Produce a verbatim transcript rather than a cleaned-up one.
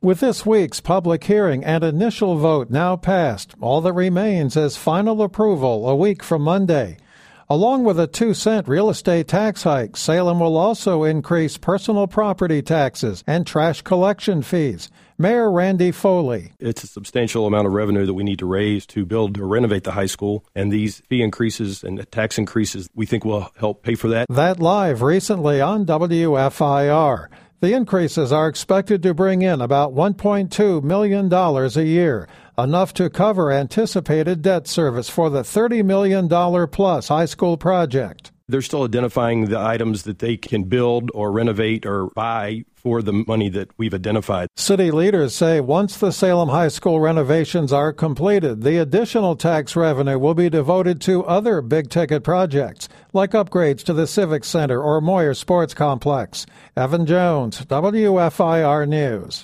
With this week's public hearing and initial vote now passed, all that remains is final approval a week from Monday. Along with a two cent real estate tax hike, Salem will also increase personal property taxes and trash collection fees. Mayor Randy Foley. It's a substantial amount of revenue that we need to raise to build or renovate the high school, and these fee increases and tax increases we think will help pay for that. That live recently on W F I R. The increases are expected to bring in about one point two million dollars a year, enough to cover anticipated debt service for the thirty million dollars plus high school project. They're still identifying the items that they can build or renovate or buy for the money that we've identified. City leaders say once the Salem High School renovations are completed, the additional tax revenue will be devoted to other big-ticket projects, like upgrades to the Civic Center or Moyer Sports Complex. Evan Jones, W F I R News.